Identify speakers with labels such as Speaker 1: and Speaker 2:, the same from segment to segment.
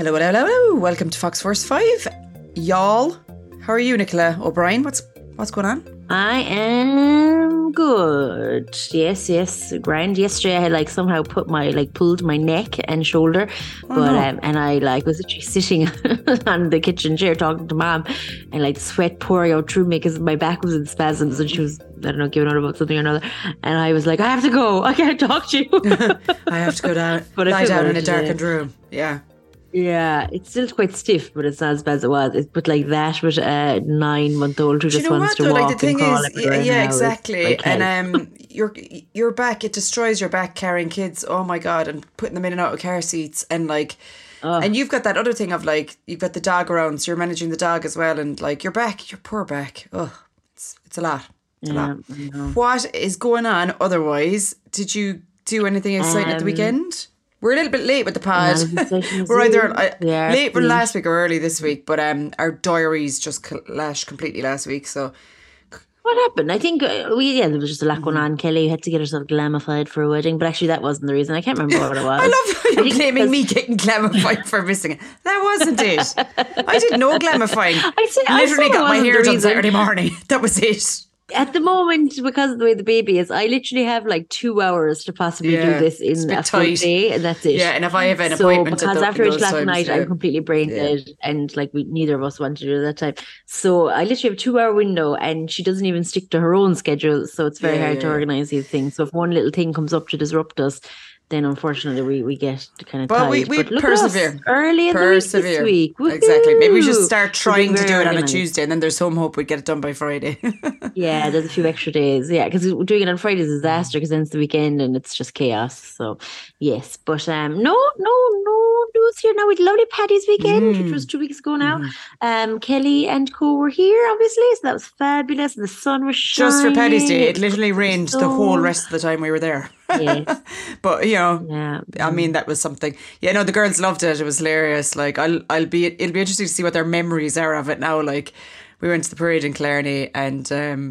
Speaker 1: Hello, hello, hello, hello. Welcome to Fox Force 5. Y'all, how are you, Nicola O'Brien? What's going on?
Speaker 2: I am good. Yes, grand. Yesterday I had somehow pulled my neck and shoulder, and I was literally sitting on the kitchen chair talking to Mom, and sweat pouring out through me because my back was in spasms, and she was, I don't know, giving out about something or another, and I was like, I have to go. I can't talk to you.
Speaker 1: I have to go down, but lie down in a darkened room. Yeah.
Speaker 2: Yeah, it's still quite stiff, but it's not as bad as it was. But that with a 9-month-old who just wants to walk
Speaker 1: the thing
Speaker 2: and crawl
Speaker 1: is,
Speaker 2: everywhere
Speaker 1: yeah,
Speaker 2: now,
Speaker 1: exactly. And your back, it destroys your back carrying kids. Oh my God, and putting them in and out of car seats, and and you've got that other thing of you've got the dog around, so you're managing the dog as well, and your poor back. Oh, it's a lot. It's a lot. What is going on otherwise? Did you do anything exciting at the weekend? We're a little bit late with the pod. We're either late from last week or early this week, but our diaries just clashed completely last week. So
Speaker 2: what happened? I think there was just a lot going on. Kelly had to get herself glamified for a wedding, but actually that wasn't the reason. I can't remember what it was.
Speaker 1: I love how you're blaming me getting glamified for missing it. That wasn't it. I did no glamifying. I literally got my hair done Saturday morning. That was it.
Speaker 2: At the moment, because of the way the baby is, I literally have 2 hours to possibly do this in a full day, and that's it.
Speaker 1: Yeah, and if I have an appointment,
Speaker 2: because after 8 o'clock at night, I'm completely brain dead, and neither of us want to do that time. So I literally have a 2-hour window, and she doesn't even stick to her own schedule, so it's very hard to organise these things. So if one little thing comes up to disrupt us, then unfortunately we get kind of tied.
Speaker 1: We persevere.
Speaker 2: Early in the week this week. Woo-hoo!
Speaker 1: Exactly. Maybe we should start trying to do it on a Tuesday, and then there's some hope we'd get it done by Friday.
Speaker 2: Yeah, there's a few extra days. Yeah, because doing it on Friday is a disaster because then it's the weekend and it's just chaos. So yes, but no news here now. We had lovely Paddy's weekend, which was 2 weeks ago now. Kelly and co were here, obviously, so that was fabulous. The sun was shining.
Speaker 1: Just for Paddy's Day, it literally rained the whole rest of the time we were there.
Speaker 2: Yes.
Speaker 1: But I mean, that was something. Yeah, no, the girls loved it. It was hilarious. It'll be interesting to see what their memories are of it now. We went to the parade in Clarny, and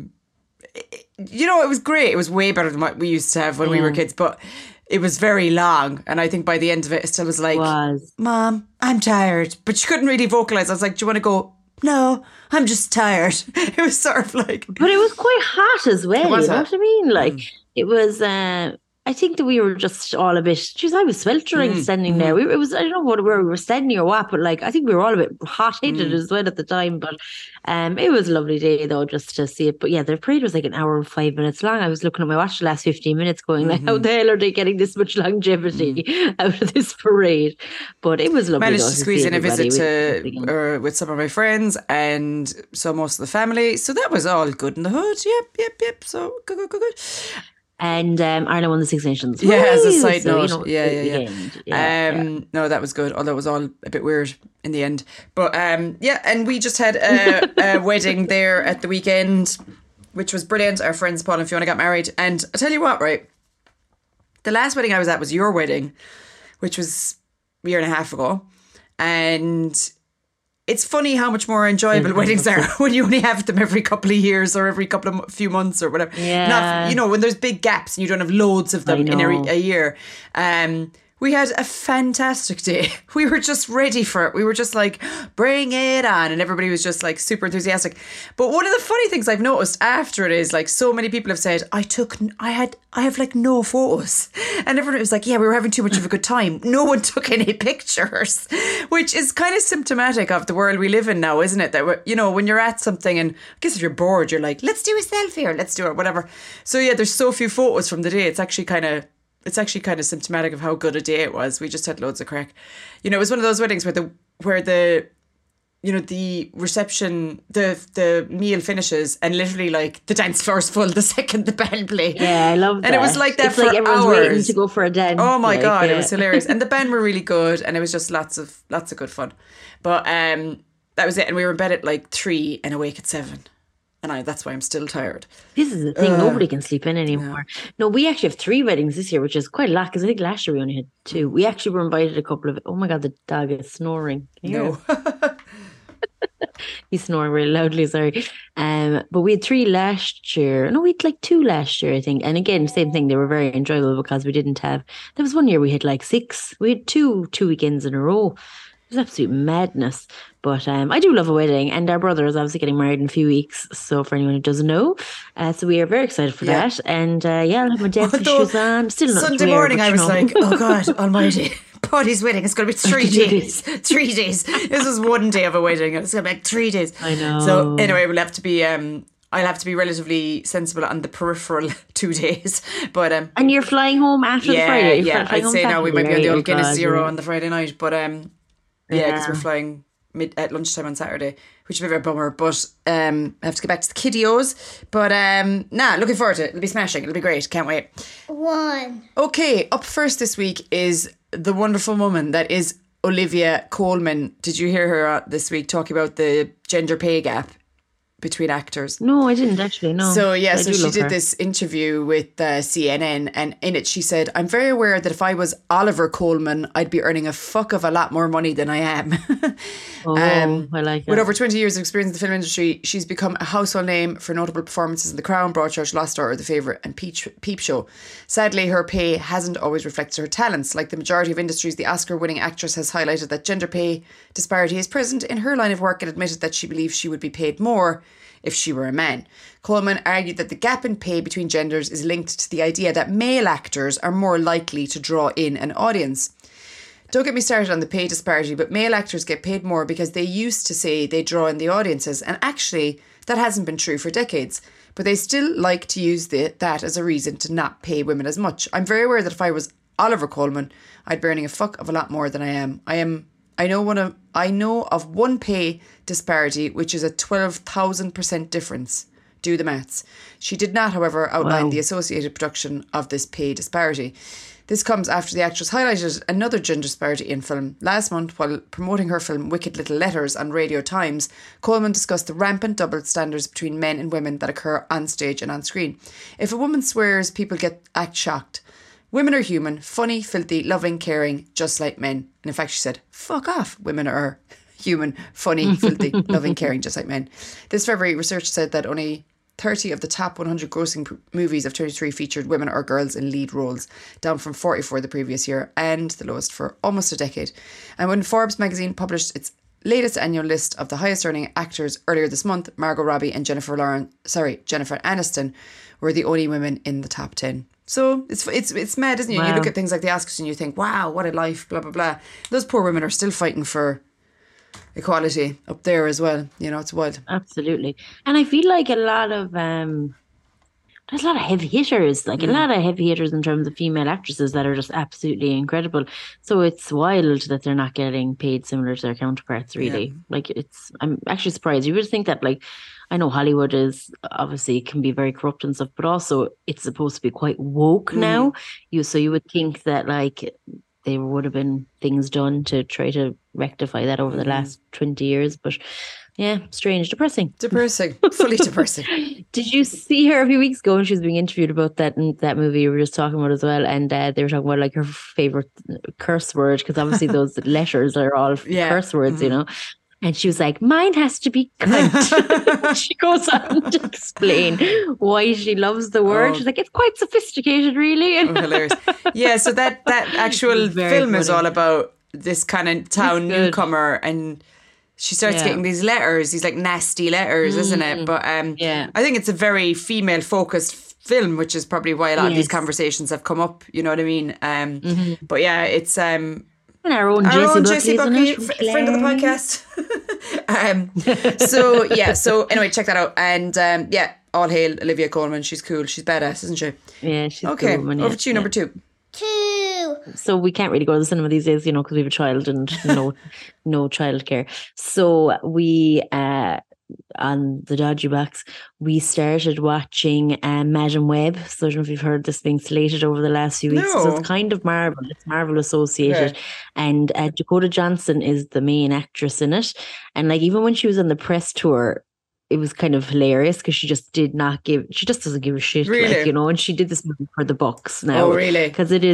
Speaker 1: it was great. It was way better than what we used to have when we were kids, but it was very long, and I think by the end of it still was Mom, I'm tired. But she couldn't really vocalise. I was like, do you want to go? No, I'm just tired. It was sort of
Speaker 2: But it was quite hot as well, you know what I mean? It was I think that we were just all a bit. I was sweltering standing there. It was, I don't know where we were standing or what, but I think we were all a bit hot-headed as well at the time. But it was a lovely day though, just to see it. But yeah, the parade was 1 hour and 5 minutes long. I was looking at my watch the last 15 minutes, going how the hell are they getting this much longevity out of this parade? But it was lovely.
Speaker 1: Managed to squeeze in a visit with some of my friends and most of the family. So that was all good in the hood. Yep. So good.
Speaker 2: And Ireland won the Six Nations.
Speaker 1: Yeah, as a side note. No, that was good. Although it was all a bit weird in the end. But and we just had a wedding there at the weekend, which was brilliant. Our friends Paul and Fiona got married. And I tell you what, right? The last wedding I was at was your wedding, which was a year and a half ago. And it's funny how much more enjoyable weddings are when you only have them every couple of years or every few months or whatever.
Speaker 2: Yeah.
Speaker 1: Not, when there's big gaps and you don't have loads of them in a year. We had a fantastic day. We were just ready for it. We were just bring it on. And everybody was just super enthusiastic. But one of the funny things I've noticed after it is so many people have said, I have no photos. And everyone was we were having too much of a good time. No one took any pictures, which is kind of symptomatic of the world we live in now, isn't it? That, when you're at something and I guess if you're bored, you're let's do a selfie or let's do it, whatever. So yeah, there's so few photos from the day. It's actually kind of symptomatic of how good a day it was. We just had loads of crack. It was one of those weddings where the reception, the meal finishes and literally the dance floor is full the second the band play.
Speaker 2: Yeah, I love that.
Speaker 1: And it was like that
Speaker 2: it's
Speaker 1: for
Speaker 2: everyone's
Speaker 1: hours.
Speaker 2: Waiting to go for a dance.
Speaker 1: Oh my God, it was hilarious. And the band were really good and it was just lots of good fun. But that was it. And we were in bed at 3 and awake at 7. And that's why I'm still tired.
Speaker 2: This is the thing. Nobody can sleep in anymore. No, we actually have 3 weddings this year, which is quite a lot because I think last year we only had 2. We actually were invited a couple of... Oh my God, the dog is snoring.
Speaker 1: No.
Speaker 2: He's snoring really loudly, sorry. But we had 3 last year. No, we had 2 last year, I think. And again, same thing. They were very enjoyable because we didn't have... There was one year we had 6. We had two weekends in a row. was absolute madness. But I do love a wedding, and our brother is obviously getting married in a few weeks. So for anyone who doesn't know, so we are very excited for that. And I'll have my dancing shoes on. Still not
Speaker 1: Sunday morning, I was like, oh God Almighty. Paddy's wedding. It's going to be 3 days. 3 days. This was one day of a wedding. It's going to be like 3 days.
Speaker 2: I know.
Speaker 1: So anyway, we'll have to be. I'll have to be relatively sensible on the peripheral 2 days. But
Speaker 2: and you're flying home after the Friday.
Speaker 1: I'd say now we might be on the old Guinness Zero on the Friday night. But because we're flying at lunchtime on Saturday, which would be a bummer. But I have to get back to the kiddios. But looking forward to it. It'll be smashing. It'll be great. Can't wait.
Speaker 3: 1.
Speaker 1: Okay, up first this week is the wonderful woman that is Olivia Colman. Did you hear her this week talking about the gender pay gap between actors?
Speaker 2: No, I didn't actually. No.
Speaker 1: So she did this interview with CNN, and in it she said, "I'm very aware that if I was Oliver Coleman, I'd be earning a fuck of a lot more money than I am."
Speaker 2: I like that.
Speaker 1: With over 20 years of experience in the film industry, she's become a household name for notable performances in The Crown, Broadchurch, Lost Daughter, The Favourite and Peep Show. Sadly, her pay hasn't always reflected her talents. Like the majority of industries, the Oscar-winning actress has highlighted that gender pay disparity is present in her line of work and admitted that she believes she would be paid more if she were a man. Coleman argued that the gap in pay between genders is linked to the idea that male actors are more likely to draw in an audience. Don't get me started on the pay disparity, but male actors get paid more because they used to say they draw in the audiences, and actually that hasn't been true for decades. But they still like to use that as a reason to not pay women as much. I'm very aware that if I was Oliver Coleman, I'd be earning a fuck of a lot more than I am. I know of one pay disparity, which is a 12,000% difference. Do the maths. She did not, however, outline the associated production of this pay disparity. This comes after the actress highlighted another gender disparity in film. Last month, while promoting her film Wicked Little Letters on Radio Times, Coleman discussed the rampant double standards between men and women that occur on stage and on screen. If a woman swears, people act shocked. Women are human, funny, filthy, loving, caring, just like men. And in fact, she said, fuck off. Women are human, funny, filthy, loving, caring, just like men. This February, research said that only 30 of the top 100 grossing movies of 23 featured women or girls in lead roles, down from 44 the previous year and the lowest for almost a decade. And when Forbes magazine published its latest annual list of the highest earning actors earlier this month, Margot Robbie and Jennifer Aniston were the only women in the top 10. So it's mad, isn't it? Wow. You look at things like the Oscars and you think, wow, what a life, blah, blah, blah. Those poor women are still fighting for equality up there as well. You know, it's wild.
Speaker 2: Absolutely. And I feel like there's a lot of heavy hitters, a lot of heavy hitters in terms of female actresses that are just absolutely incredible. So it's wild that they're not getting paid similar to their counterparts, really. Yeah. I'm actually surprised. You would think that, I know Hollywood is obviously can be very corrupt and stuff, but also it's supposed to be quite woke now. So you would think that there would have been things done to try to rectify that over the last 20 years. But yeah, strange, depressing,
Speaker 1: fully depressing.
Speaker 2: Did you see her a few weeks ago when she was being interviewed about that movie we were just talking about as well? And they were talking about her favorite curse word, because obviously those letters are all curse words, you know. And she was like, mine has to be cunt. She goes on to explain why she loves the word. She's like, it's quite sophisticated, really.
Speaker 1: Hilarious. Yeah, so that actual film funny. Is all about this kind of town newcomer, and she starts getting these letters, these nasty letters, isn't it? But I think it's a very female-focused film, which is probably why a lot of these conversations have come up, you know what I mean? But yeah, it's...
Speaker 2: Our own J.C. Buckley,
Speaker 1: friend of the podcast. So anyway, check that out. And all hail Olivia Colman. She's cool. She's badass, isn't she?
Speaker 2: Yeah, she's
Speaker 1: okay.
Speaker 2: Cool.
Speaker 1: Over to you, number 2.
Speaker 3: 2.
Speaker 2: So we can't really go to the cinema these days, because we have a child and no childcare. So we on the dodgy box, we started watching Madam Web. So I don't know if you've heard this being slated over the last few weeks.
Speaker 1: No.
Speaker 2: So it's kind of Marvel. It's Marvel associated. Okay. And Dakota Johnson is the main actress in it. And even when she was on the press tour, it was kind of hilarious because she just doesn't give a shit.
Speaker 1: Really?
Speaker 2: And she did this movie for the bucks now.
Speaker 1: Oh, really?
Speaker 2: Because it is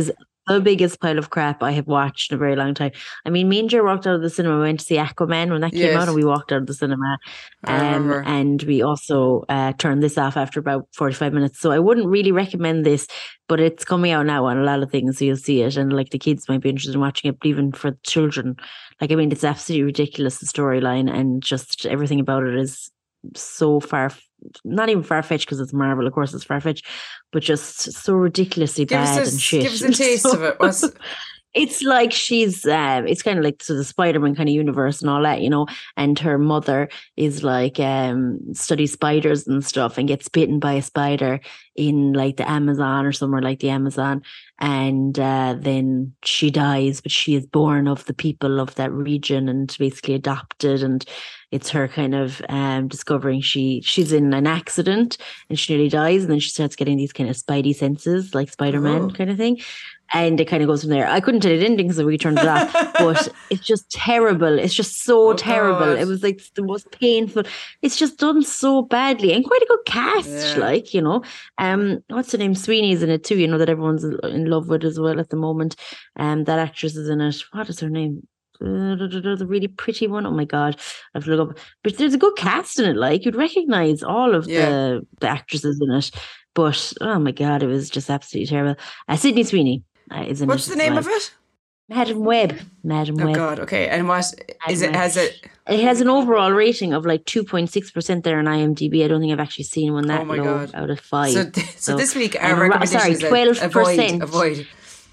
Speaker 2: the biggest pile of crap I have watched in a very long time. I mean, me and Jer walked out of the cinema. We went to see Aquaman when that came out, and we walked out of the cinema. And we also turned this off after about 45 minutes. So I wouldn't really recommend this, but it's coming out now on a lot of things, so you'll see it. And like the kids might be interested in watching it, but even for children, like, I mean, it's absolutely ridiculous, the storyline, and just everything about it is so not even far-fetched, because it's Marvel, of course it's far-fetched, but just so ridiculously bad and shit.
Speaker 1: Give us a taste of it.
Speaker 2: It's like she's it's kind of like the Spider-Man kind of universe and all that, you know, and her mother is like studies spiders and stuff, and gets bitten by a spider in like the Amazon or somewhere like the Amazon, and then she dies, but she is born of the people of that region and basically adopted, and it's her kind of discovering she's in an accident and she nearly dies, and then she starts getting these kind of spidey senses like Spider-Man kind of thing. And it kind of goes from there. I couldn't tell you the ending, so we turned it off. But it's just terrible. It's just so terrible. God. It was like the most painful. It's just done so badly, and quite a good cast. Like, you know, what's her name? Sweeney's in it too. You know, that everyone's in love with as well at the moment. That actress is in it. What is her name? The really pretty one. Oh my God, I have to look up. But there's a good cast in it. Like, you'd recognize all of the actresses in it. But oh my God, it was just absolutely terrible. Sydney Sweeney.
Speaker 1: What's the name of it?
Speaker 2: Madam Web.
Speaker 1: Oh God, okay. And what is it?
Speaker 2: It has an overall rating of like 2.6% there on IMDb. I don't think I've actually seen one that low out of 5.
Speaker 1: So this week our recommendation is 12%. Avoid.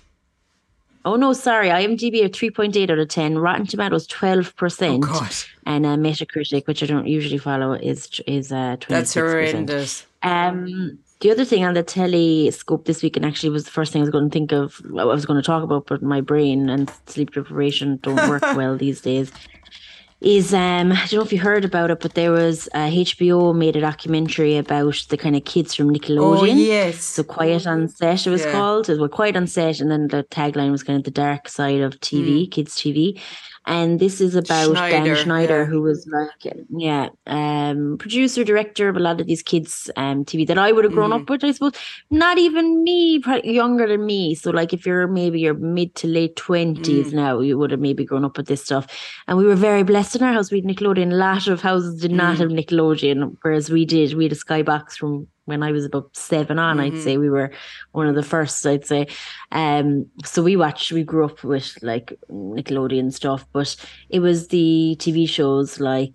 Speaker 2: Oh no, sorry. IMDb are 3.8 out of 10. Rotten Tomatoes 12%.
Speaker 1: Oh God.
Speaker 2: And Metacritic, which I don't usually follow, is 26%.
Speaker 1: That's horrendous.
Speaker 2: The other thing on the telescope this week, and actually was the first thing I was going to think of, I was going to talk about, but my brain and sleep deprivation don't work well these days, is, I don't know if you heard about it, but there was, HBO made a documentary about the kind of kids from Nickelodeon.
Speaker 1: Oh, yes.
Speaker 2: So Quiet on Set, it was called. It was Quiet on Set, and then the tagline was kind of the dark side of TV, kids' TV. And this is about Dan Schneider, who was like, producer, director of a lot of these kids' TV that I would have grown up with, I suppose. Not even me, probably younger than me. So like if you're maybe your mid to late 20s now, you would have maybe grown up with this stuff. And we were very blessed in our house. We had Nickelodeon. A lot of houses did not have Nickelodeon, whereas we did. We had a Skybox from when I was about 7 on, I'd say. We were one of the first, I'd say. So we grew up with like Nickelodeon stuff, but it was the TV shows like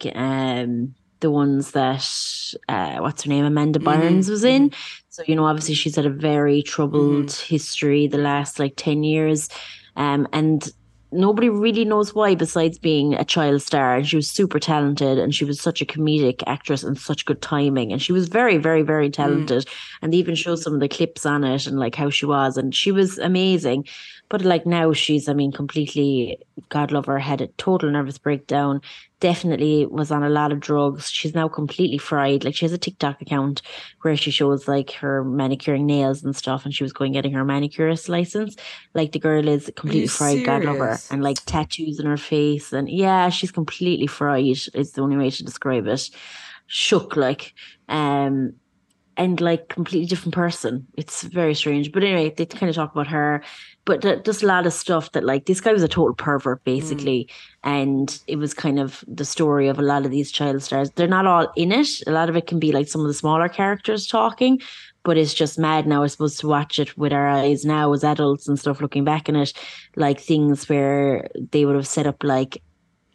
Speaker 2: the ones that, what's her name, Amanda Bynes was in. So, you know, obviously she's had a very troubled history the last like 10 years. And nobody really knows why, besides being a child star. And she was super talented, and she was such a comedic actress and such good timing. And she was very, very, very talented. And they even show some of the clips on it and like how she was. And she was amazing. But like now she's, I mean, completely, God love her, had a total nervous breakdown. Definitely was on a lot of drugs. She's now completely fried. Like, she has a TikTok account where she shows like her manicuring nails and stuff, and she was going getting her manicurist license. Like, the girl is completely fried. God love her. And like tattoos in her face, and yeah, she's completely fried is the only way to describe it. Shook, like, and like completely different person. It's very strange. But anyway, they kind of talk about her. But just a lot of stuff that, like, this guy was a total pervert, basically. And it was kind of the story of a lot of these child stars. They're not all in it. A lot of it can be like some of the smaller characters talking. But it's just mad now, I suppose, to watch it with our eyes now as adults and stuff, looking back on it. Like things where they would have set up like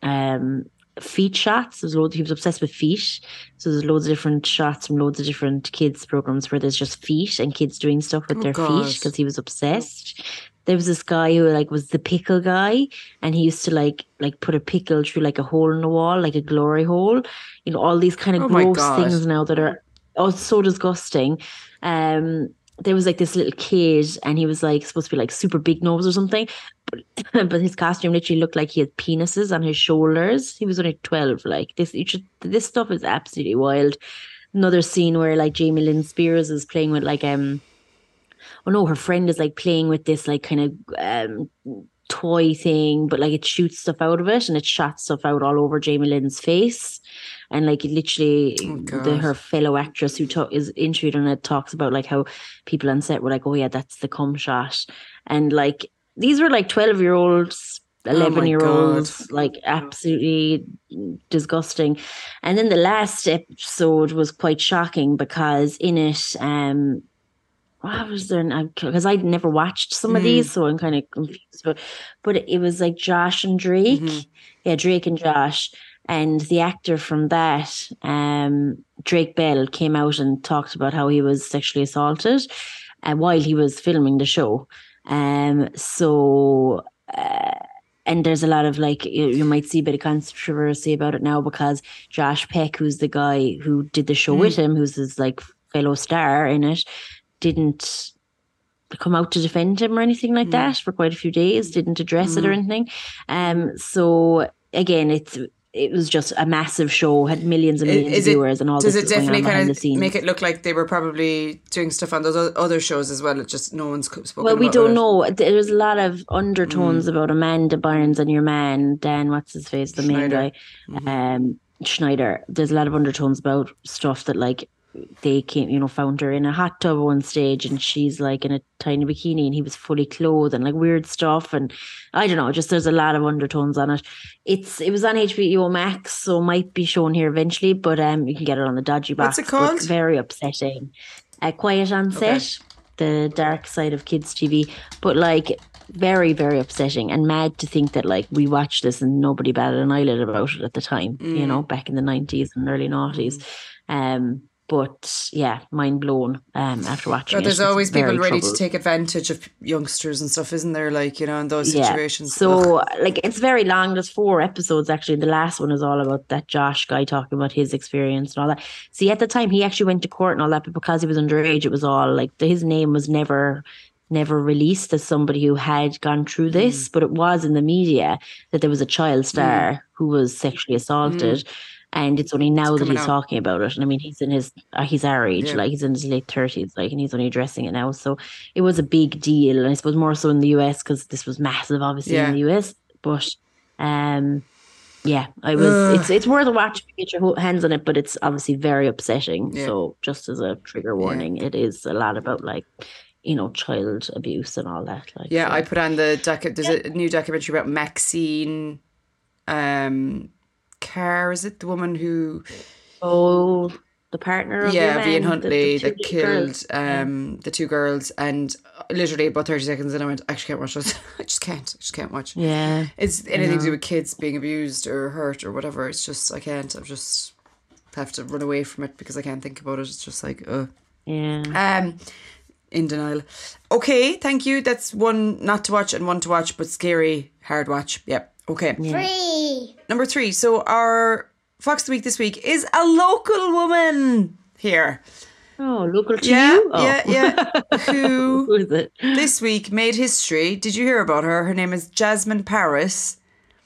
Speaker 2: feet shots. He was obsessed with feet. So there's loads of different shots from loads of different kids programs where there's just feet and kids doing stuff with their feet because he was obsessed. There was this guy who like was the pickle guy, and he used to like put a pickle through like a hole in the wall, like a glory hole. You know, all these kind of gross things now that are so disgusting. There was like this little kid, and he was like supposed to be like super big nose or something, but his costume literally looked like he had penises on his shoulders. He was only 12. Like this stuff is absolutely wild. Another scene where like Jamie Lynn Spears is playing with like her friend is like playing with this like kind of toy thing, but like it shoots stuff out of it, and it shot stuff out all over Jamie Lynn's face. And like it literally, her fellow actress who is interviewed on it talks about like how people on set were like, oh yeah, that's the cum shot. And like these were like 12-year-olds, 11-year-olds, like absolutely disgusting. And then the last episode was quite shocking because in it, what was there? Because I'd never watched some of these, so I'm kind of confused. But it was like Josh and Drake. Yeah, Drake and Josh. And the actor from that, Drake Bell, came out and talked about how he was sexually assaulted while he was filming the show. And there's a lot of like, you might see a bit of controversy about it now because Josh Peck, who's the guy who did the show with him, who's his like fellow star in it, didn't come out to defend him or anything like that for quite a few days, didn't address it or anything. So again, it was just a massive show, had millions and millions of viewers and all this.
Speaker 1: Does it definitely kind of
Speaker 2: scenes.
Speaker 1: make it look like they were probably doing stuff on those other shows as well? It just no one's spoken
Speaker 2: Well, we
Speaker 1: about
Speaker 2: don't
Speaker 1: it.
Speaker 2: know. There's a lot of undertones about Amanda Bynes and your man, Dan, what's his face, the main guy, Schneider. There's a lot of undertones about stuff that like they came, found her in a hot tub one stage and she's like in a tiny bikini and he was fully clothed and like weird stuff. And I don't know, just there's a lot of undertones on it. It was on HBO Max, so it might be shown here eventually, but you can get it on the dodgy box.
Speaker 1: What's it called?
Speaker 2: It's very upsetting. Quiet on Set, the dark side of kids TV. But like very, very upsetting and mad to think that like we watched this and nobody batted an eyelid about it at the time, back in the 90s and early 90s. But yeah, mind blown after watching it.
Speaker 1: There's always people ready
Speaker 2: troubled.
Speaker 1: to take advantage of youngsters and stuff, isn't there? Like, in those situations.
Speaker 2: So like it's very long. There's 4 episodes actually. The last one is all about that Josh guy talking about his experience and all that. See, at the time he actually went to court and all that, but because he was underage, it was all like his name was never released as somebody who had gone through this, but it was in the media that there was a child star who was sexually assaulted. And it's only now that he's talking about it. And I mean, he's in he's our age, like he's in his late 30s, like, and he's only addressing it now. So it was a big deal. And I suppose more so in the US because this was massive, obviously, in the US. But it's worth a watch if you get your hands on it, but it's obviously very upsetting. Yeah. So just as a trigger warning, it is a lot about like, child abuse and all that. Like,
Speaker 1: so. I put on there's a new documentary about Maxine Carr, is it the woman who?
Speaker 2: Oh, the partner of
Speaker 1: Vian Huntley that killed the 2 girls, and literally about 30 seconds, and I went, I actually can't watch this. I just can't watch.
Speaker 2: Yeah,
Speaker 1: it's anything to do with kids being abused or hurt or whatever. It's just I can't. I just have to run away from it because I can't think about it. It's just like
Speaker 2: yeah.
Speaker 1: In denial. Okay, thank you. That's one not to watch and one to watch, but scary, hard watch. Yep. Okay.
Speaker 2: Yeah.
Speaker 3: 3.
Speaker 1: Number 3. So our Fox of the Week this week is a local woman here.
Speaker 2: Oh, local to you? Oh.
Speaker 1: Yeah. Who
Speaker 2: is it?
Speaker 1: This week made history. Did you hear about her? Her name is Jasmine Paris.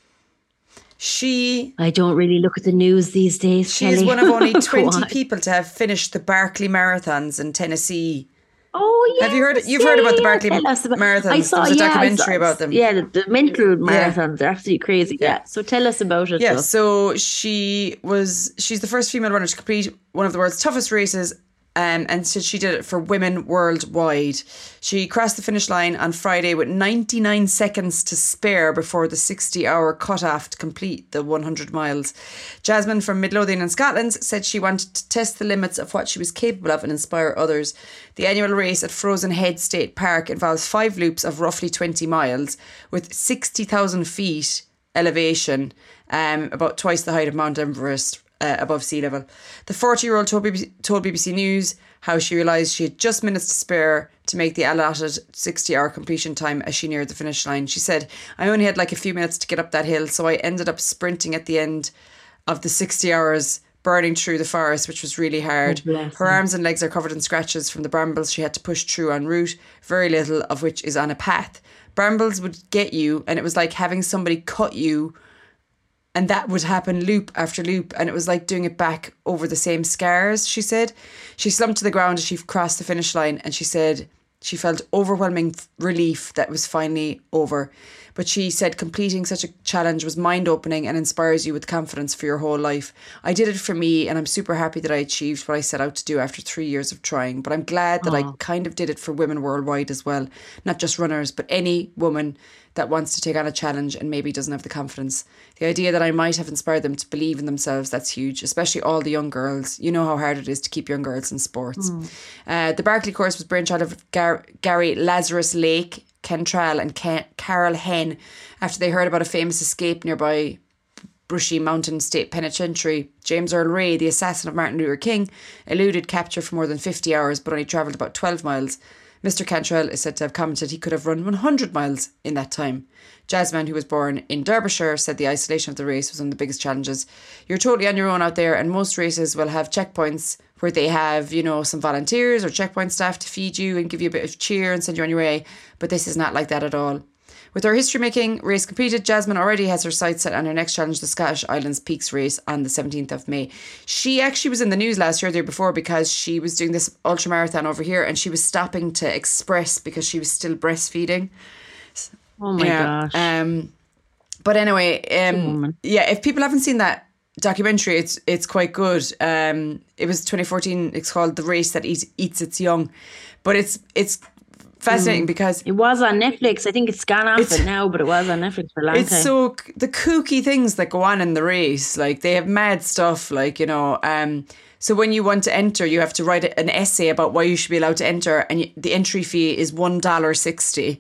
Speaker 2: I don't really look at the news these days,
Speaker 1: She is one of only 20 people to have finished the Barkley Marathons in Tennessee.
Speaker 2: Oh, yeah.
Speaker 1: Have you heard? You've heard about the Barkley Marathons?
Speaker 2: I saw,
Speaker 1: There's a documentary about them.
Speaker 2: Yeah, the mental marathons. They're absolutely crazy. Yeah. So tell us about it.
Speaker 1: Yeah. So she's the first female runner to complete one of the world's toughest races. And so she did it for women worldwide. She crossed the finish line on Friday with 99 seconds to spare before the 60-hour cutoff to complete the 100 miles. Jasmine from Midlothian in Scotland said she wanted to test the limits of what she was capable of and inspire others. The annual race at Frozen Head State Park involves 5 loops of roughly 20 miles with 60,000 feet elevation, about twice the height of Mount Everest. Above sea level. The 40-year-old told BBC News how she realised she had just minutes to spare to make the allotted 60-hour completion time as she neared the finish line. She said, I only had like a few minutes to get up that hill, so I ended up sprinting at the end of the 60 hours, burning through the forest, which was really hard. Her arms and legs are covered in scratches from the brambles she had to push through en route, very little of which is on a path. Brambles would get you, and it was like having somebody cut you. And that would happen loop after loop. And it was like doing it back over the same scars, she said. She slumped to the ground as she crossed the finish line. And she said She felt overwhelming relief that it was finally over. But she said completing such a challenge was mind-opening and inspires you with confidence for your whole life. I did it for me, and I'm super happy that I achieved what I set out to do after 3 years of trying. But I'm glad that I kind of did it for women worldwide as well. Not just runners, but any woman that wants to take on a challenge and maybe doesn't have the confidence. The idea that I might have inspired them to believe in themselves, that's huge, especially all the young girls. You know how hard it is to keep young girls in sports. The Barkley course was brainchild of Gary Lazarus Lake, Kentrell and Carol Henn after they heard about a famous escape nearby Brushy Mountain State Penitentiary. James Earl Ray, the assassin of Martin Luther King, eluded capture for more than 50 hours but only travelled about 12 miles. Mr. Cantrell is said to have commented he could have run 100 miles in that time. Jasmine, who was born in Derbyshire, said the isolation of the race was one of the biggest challenges. You're totally on your own out there, and most races will have checkpoints where they have, you know, some volunteers or checkpoint staff to feed you and give you a bit of cheer and send you on your way. But this is not like that at all. With her history-making race completed, Jasmine already has her sights set on her next challenge, the Scottish Islands Peaks race on the 17th of May. She actually was in the news last year, the year before, because she was doing this ultramarathon over here and she was stopping to express because she was still breastfeeding.
Speaker 2: Oh my gosh.
Speaker 1: But anyway, if people haven't seen that documentary, it's quite good. It was 2014. It's called The Race That Eats Its Young. But it's fascinating because
Speaker 2: it was on Netflix. I think it's gone off it now, but it was on Netflix for a long time.
Speaker 1: It's so the kooky things that go on in the race, like they have mad stuff, like, you know. So when you want to enter, you have to write an essay about why you should be allowed to enter, and the entry fee is $1.60.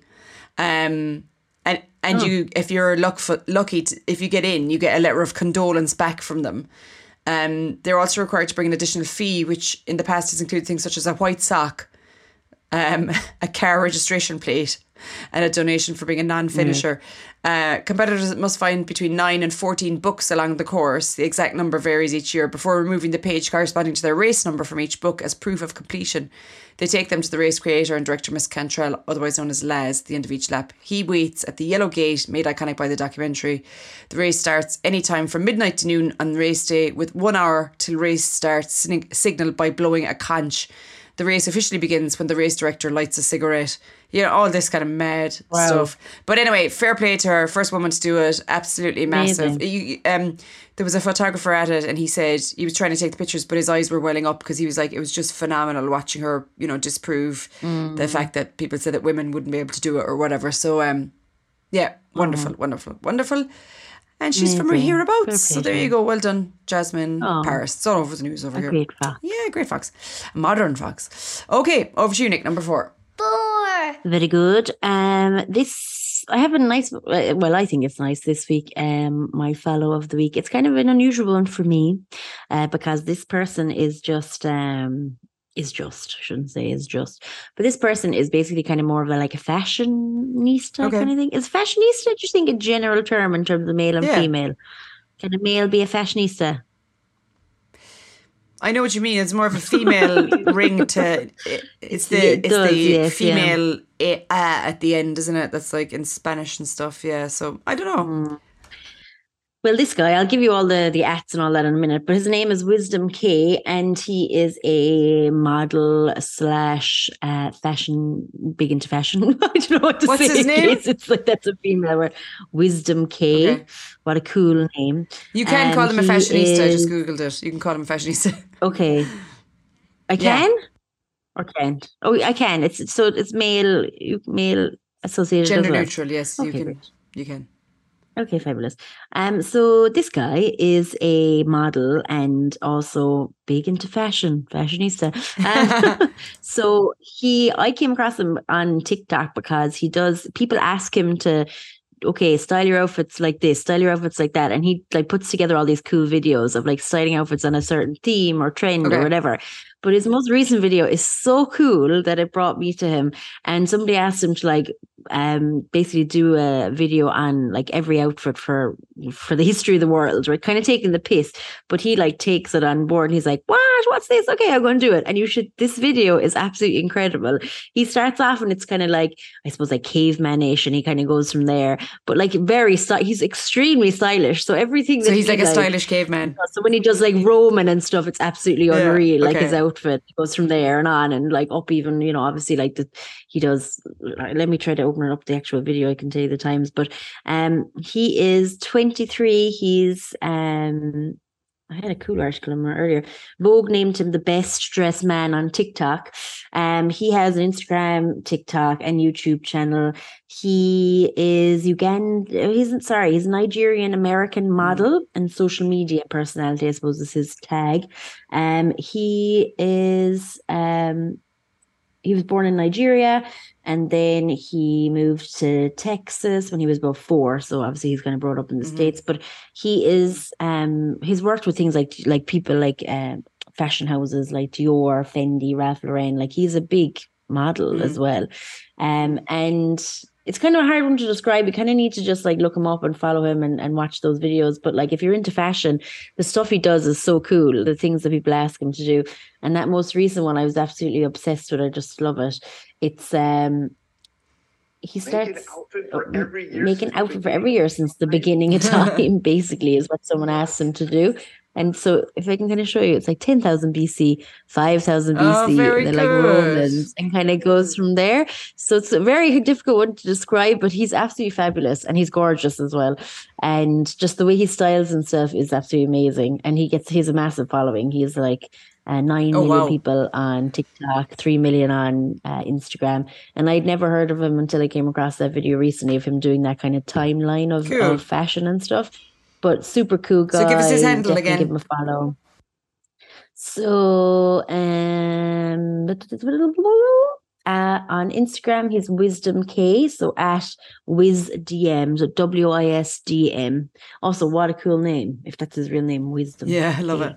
Speaker 1: And you, if you're lucky, if you get in, you get a letter of condolence back from them. They're also required to bring an additional fee, which in the past has included things such as a white sock, a car registration plate, and a donation for being a non-finisher. Competitors must find between 9 and 14 books along the course. The exact number varies each year before removing the page corresponding to their race number from each book as proof of completion. They take them to the race creator and director, Miss Cantrell, otherwise known as Laz, at the end of each lap. He waits at the yellow gate, made iconic by the documentary. The race starts anytime from midnight to noon on race day, with 1 hour till race starts, signalled by blowing a conch. The race officially begins when the race director lights a cigarette. You know, all this kind of mad stuff. But anyway, fair play to her. First woman to do it. Absolutely massive. There was a photographer at it and he said he was trying to take the pictures, but his eyes were welling up because he was like, it was just phenomenal watching her, you know, disprove the fact that people said that women wouldn't be able to do it or whatever. So, wonderful. And she's from hereabouts. So there you go. Well done, Jasmine Paris. It's all over the news over here.
Speaker 2: Great fox.
Speaker 1: Yeah, great fox. Modern fox. Okay, over to you, Nick. Number 4.
Speaker 3: 4.
Speaker 2: Very good. This, I have a nice, well, I think it's nice this week. My fellow of the week. It's kind of an unusual one for me because this person is just, but this person is basically kind of more of like a fashionista kind of thing. Is fashionista, do you think, a general term in terms of male and female? Can a male be a fashionista?
Speaker 1: I know what you mean. It's more of a female ring to it's the female at the end, isn't it? That's like in Spanish and stuff. Yeah. So I don't know.
Speaker 2: Well, this guy, I'll give you all the ats and all that in a minute, but his name is Wisdom K, and he is a model / fashion, big into fashion. I don't know what to say.
Speaker 1: What's his name?
Speaker 2: It's like, that's a female word. Wisdom K. Okay. What a cool name.
Speaker 1: You can call him a fashionista. I just Googled it. You can call him a fashionista.
Speaker 2: Okay. I can? Or can't? Oh, I can. It's male associated.
Speaker 1: Gender
Speaker 2: as well.
Speaker 1: Neutral, yes. Okay, you can.
Speaker 2: Okay, fabulous. So this guy is a model and also big into fashionista. So I came across him on TikTok because people ask him to, okay, style your outfits like this, style your outfits like that. And he like puts together all these cool videos of like styling outfits on a certain theme or trend or whatever. But his most recent video is so cool that it brought me to him. And somebody asked him to like basically do a video on like every outfit for the history of the world, right? Kind of taking the piss, but he like takes it on board and he's like, what's this? Okay, I'm going to do it. And this video is absolutely incredible. He starts off and it's kind of like, I suppose like caveman-ish, and he kind of goes from there, but like he's extremely stylish. So everything.
Speaker 1: So he's like a stylish caveman.
Speaker 2: So when he does like Roman and stuff, it's absolutely unreal. Like his outfit outfit. It goes from there and on, and like up even, you know, obviously like he does. Let me try to open it up, the actual video. I can tell you the times, but he is 23. He's I had a cool article on earlier. Vogue named him the best dressed man on TikTok. He has an Instagram, TikTok, and YouTube channel. He is he's a Nigerian American model and social media personality, I suppose is his tag. He was born in Nigeria, and then he moved to Texas when he was about 4. So obviously he's kind of brought up in the States, but he is, he's worked with things like people like fashion houses like Dior, Fendi, Ralph Lauren. Like he's a big model as well. And it's kind of a hard one to describe. You kind of need to just like look him up and follow him and watch those videos. But like if you're into fashion, the stuff he does is so cool. The things that people ask him to do. And that most recent one I was absolutely obsessed with. I just love it. It's he starts making an outfit for every year since the beginning of time, basically, is what someone asks him to do. And so if I can kind of show you, it's like 10,000 BC, 5,000 BC, and then like Romans, and kind of goes from there. So it's a very difficult one to describe, but he's absolutely fabulous and he's gorgeous as well. And just the way he styles himself is absolutely amazing. And he's a massive following. He's like 9 million people on TikTok, 3 million on Instagram. And I'd never heard of him until I came across that video recently of him doing that kind of timeline of fashion and stuff. But super cool guy.
Speaker 1: So give us his handle again.
Speaker 2: Give him a follow. So on Instagram, he's Wisdom K. So at WizDM. So WISDM. Also, what a cool name. If that's his real name, Wisdom.
Speaker 1: Yeah, I love it.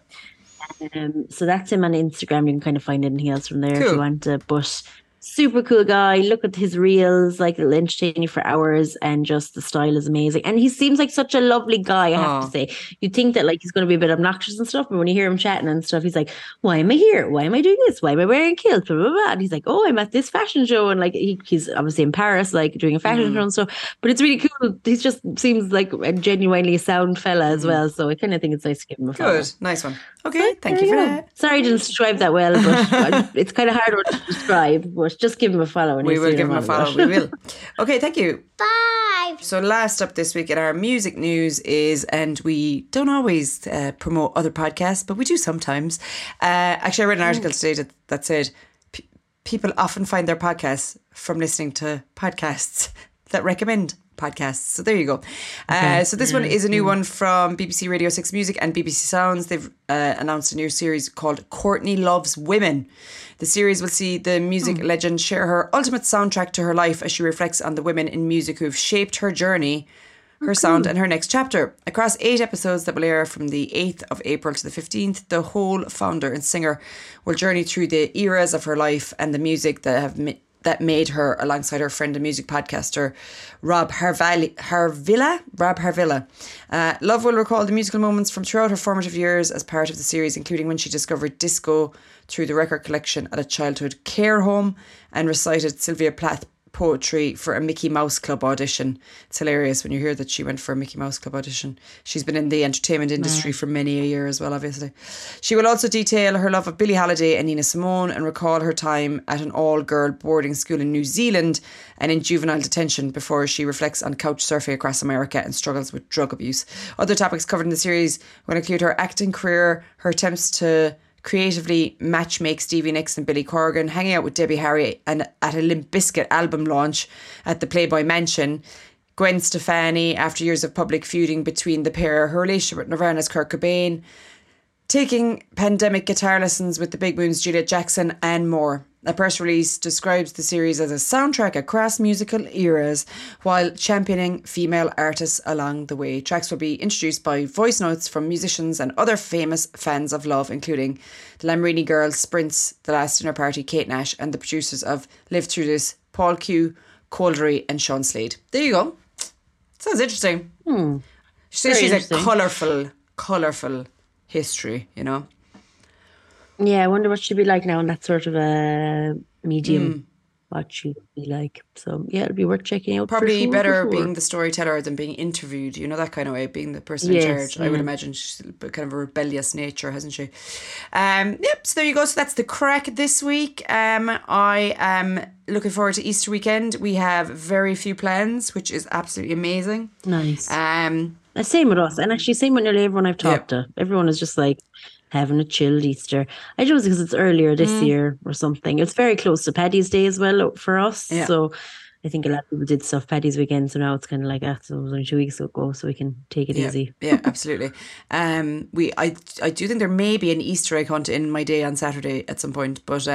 Speaker 2: So that's him on Instagram. You can kind of find anything else from there if you want to. But super cool guy. Look at his reels, like it'll entertain you for hours, and just the style is amazing. And he seems like such a lovely guy, I have to say. You'd think that like he's going to be a bit obnoxious and stuff, but when you hear him chatting and stuff, he's like, why am I here? Why am I doing this? Why am I wearing kilts? Blah, blah, blah. And he's like, oh, I'm at this fashion show. And like he's obviously in Paris, like doing a fashion show and stuff. But it's really cool. He just seems like a genuinely sound fella as well. So I kind of think it's nice to give him a follow.
Speaker 1: Good. Nice one. Okay, thank you for that.
Speaker 2: Sorry I didn't describe that well, but it's kind of hard to describe, but just give him a follow.
Speaker 1: We will give him a follow, we will. Okay, thank you.
Speaker 3: Bye.
Speaker 1: So last up this week in our music news is, and we don't always promote other podcasts, but we do sometimes. Actually, I read an article today that said people often find their podcasts from listening to podcasts that recommend podcasts. So there you go. So this one is a new one from BBC Radio 6 Music and BBC Sounds. They've announced a new series called Courtney Loves Women. The series will see the music legend share her ultimate soundtrack to her life as she reflects on the women in music who've shaped her journey, her sound and her next chapter. Across 8 episodes that will air from the 8th of April to the 15th, the whole founder and singer will journey through the eras of her life and the music that made her, alongside her friend and music podcaster Rob Harvilla. Love will recall the musical moments from throughout her formative years as part of the series, including when she discovered disco through the record collection at a childhood care home and recited Sylvia Plath poetry for a Mickey Mouse Club audition. It's hilarious when you hear that she went for a Mickey Mouse Club audition. She's been in the entertainment industry for many a year as well, obviously. She will also detail her love of Billie Holiday and Nina Simone and recall her time at an all-girl boarding school in New Zealand and in juvenile detention before she reflects on couch surfing across America and struggles with drug abuse. Other topics covered in the series will include her acting career, her attempts to creatively matchmake Stevie Nicks and Billy Corgan, hanging out with Debbie Harry and at a Limp Bizkit album launch at the Playboy Mansion, Gwen Stefani after years of public feuding between the pair, her relationship with Nirvana's Kurt Cobain, taking pandemic guitar lessons with the Big Moon's Juliet Jackson, and more. A press release describes the series as a soundtrack across musical eras while championing female artists along the way. Tracks will be introduced by voice notes from musicians and other famous fans of love, including the Lamborghini Girls, Sprints, The Last Dinner Party, Kate Nash, and the producers of Live Through This, Paul Q, Coldery, and Sean Slade. There you go. Sounds interesting. She says she's a colourful history, you know.
Speaker 2: Yeah, I wonder what she'd be like now in that sort of a medium what she would be like. So yeah, it'll be worth checking out.
Speaker 1: Probably better
Speaker 2: for sure.
Speaker 1: being the storyteller than being interviewed, that kind of way, being the person in charge. I would imagine she's kind of a rebellious nature, hasn't she? Yep, so there you go. So that's the crack this week. I am looking forward to Easter weekend. We have very few plans, which is absolutely amazing.
Speaker 2: Nice. Same with us, and actually same with nearly everyone I've talked to. Everyone is just like having a chilled Easter. I suppose because it's earlier this year or something. It's very close to Paddy's Day as well for us. Yeah. So I think a lot of people did stuff Paddy's weekend. So now it's kind of like, so it was only 2 weeks ago, so we can take it easy.
Speaker 1: Yeah, absolutely. I do think there may be an Easter egg hunt in my day on Saturday at some point, but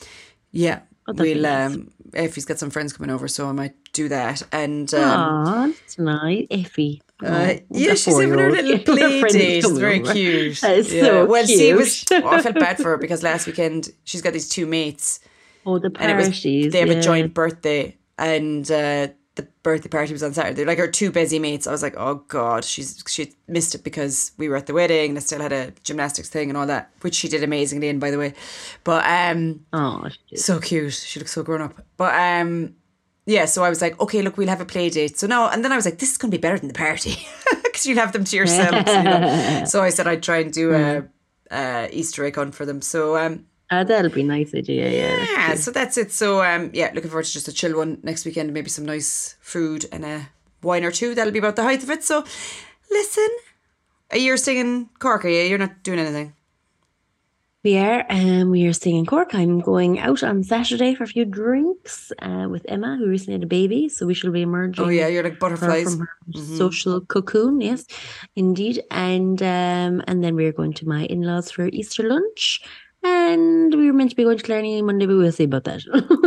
Speaker 1: we'll Effie's got some friends coming over, so I might do that. And
Speaker 2: that's nice, Effie.
Speaker 1: She's having her little play date. It's very cute.
Speaker 2: That is so cute.
Speaker 1: I felt bad for her because last weekend she's got these two mates.
Speaker 2: Oh, the parties.
Speaker 1: They have a joint birthday, and the birthday party was on Saturday. Like her two busy mates. I was like, oh God, she missed it because we were at the wedding and I still had a gymnastics thing and all that, which she did amazingly in, by the way. But so cute. She looks so grown up. But so I was like, okay, look, we'll have a play date. So now, and then I was like, this is going to be better than the party because you'll have them to yourselves. So I said I'd try and do a Easter egg hunt for them. So
Speaker 2: that'll be a nice idea.
Speaker 1: Yeah, so that's it. So looking forward to just a chill one next weekend. Maybe some nice food and a wine or two. That'll be about the height of it. So listen, you're singing Cork, are you? You're not doing anything.
Speaker 2: We are singing Cork. I'm going out on Saturday for a few drinks with Emma, who recently had a baby. So we shall be emerging.
Speaker 1: Oh yeah, you're like butterflies
Speaker 2: from her social cocoon. Yes, indeed. And then we're going to my in-laws for Easter lunch. And we were meant to be going to Clarny Monday, but we'll see about that.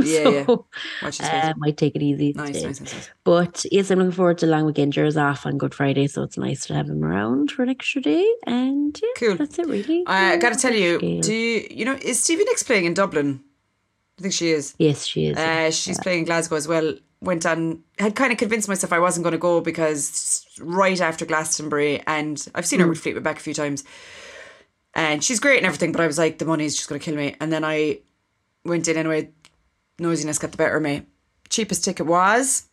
Speaker 2: Might take it easy.
Speaker 1: Nice.
Speaker 2: But yes, I'm looking forward to long weekend. Jer's off on Good Friday, so it's nice to have him around for an extra day. And
Speaker 1: cool.
Speaker 2: That's it, really.
Speaker 1: I got to tell you, is Stevie Nicks playing in Dublin? I think she is.
Speaker 2: Yes, she is.
Speaker 1: She's playing in Glasgow as well. Had kind of convinced myself I wasn't going to go because right after Glastonbury, and I've seen her with Fleetwood Mac a few times. And she's great and everything, but I was like, the money's just going to kill me. And then I went in anyway. Nosiness got the better of me. Cheapest ticket was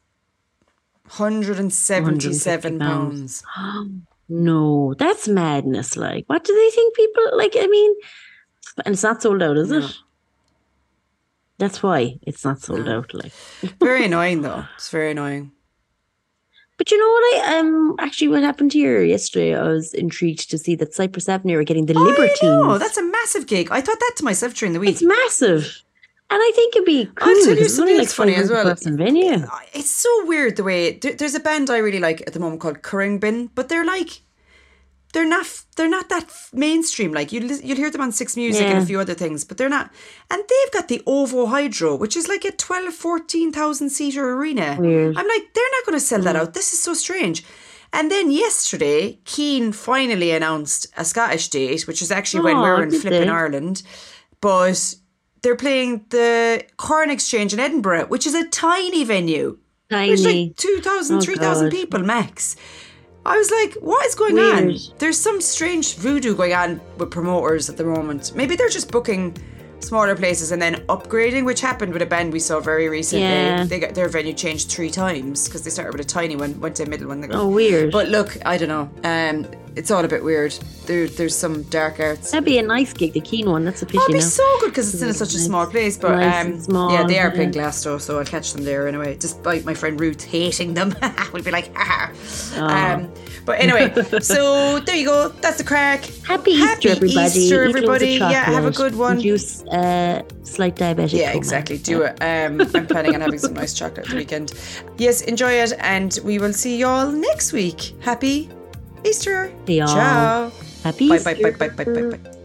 Speaker 1: £177.
Speaker 2: No, that's madness. Like, what do they think people like? I mean, and it's not sold out, is it? That's why it's not sold out. Like,
Speaker 1: very annoying though. It's very annoying.
Speaker 2: But you know what? Actually, what happened here yesterday? I was intrigued to see that Cypress Avenue are getting the Libertines.
Speaker 1: Oh, that's a massive gig. I thought that to myself during the week.
Speaker 2: It's massive, and I think it'd be cool.
Speaker 1: I'll tell you
Speaker 2: it's only like
Speaker 1: funny as well.
Speaker 2: Venue.
Speaker 1: It's so weird the way there's a band I really like at the moment called Curringbin, but they're not that mainstream. Like you'll hear them on Six Music and a few other things, but they're not. And they've got the OVO Hydro, which is like a 14,000 seater arena.
Speaker 2: Weird.
Speaker 1: I'm like, they're not going to sell that out. This is so strange. And then yesterday, Keane finally announced a Scottish date, which is actually when we were in flipping Ireland. But they're playing the Corn Exchange in Edinburgh, which is a tiny venue. There's like 2,000, 3,000 people max. I was like, what is going on? There's some strange voodoo going on with promoters at the moment. Maybe they're just booking smaller places and then upgrading, which happened with a band we saw very recently.
Speaker 2: Yeah.
Speaker 1: They got their venue changed 3 times because they started with a tiny one, went to a middle one.
Speaker 2: Oh, weird.
Speaker 1: But look, I don't know. It's all a bit weird. There's some dark arts.
Speaker 2: That'd be a nice gig, the Keane one. That's a pity.
Speaker 1: It'd be so good because it's in such a small place. But
Speaker 2: nice small,
Speaker 1: yeah, they are playing Glasgow, so I'll catch them there anyway. Despite my friend Ruth hating them, we'll be like, but anyway, so there you go. That's the crack.
Speaker 2: Happy Easter, everybody.
Speaker 1: Easter, everybody. Yeah, have a good one.
Speaker 2: Reduce slight diabetic.
Speaker 1: Yeah, exactly. Do it. I'm planning on having some nice chocolate the weekend. Yes, enjoy it, and we will see y'all next week. Happy Easter.
Speaker 2: See y'all.
Speaker 1: Ciao.
Speaker 2: Happy
Speaker 1: bye,
Speaker 2: Easter.
Speaker 1: Bye.